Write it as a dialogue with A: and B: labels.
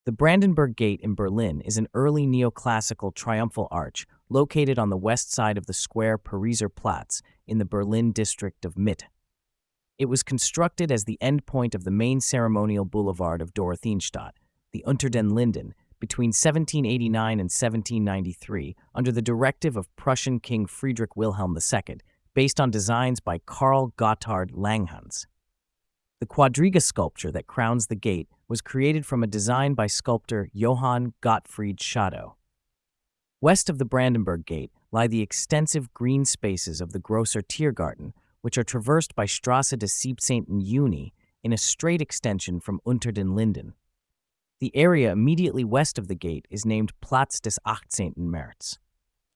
A: The Brandenburg Gate in Berlin is an early neoclassical triumphal arch located on the west side of the square Pariser Platz in the Berlin district of Mitte. It was constructed as the endpoint of the main ceremonial boulevard of Dorotheenstadt, the Unter den Linden, between 1789 and 1793 under the directive of Prussian King Friedrich Wilhelm II, based on designs by Karl Gotthard Langhans. The quadriga sculpture that crowns the gate was created from a design by sculptor Johann Gottfried Schadow. West of the Brandenburg Gate lie the extensive green spaces of the Grosser Tiergarten, which are traversed by Strasse des 17. Juni in a straight extension from Unter den Linden. The area immediately west of the gate is named Platz des 18. März.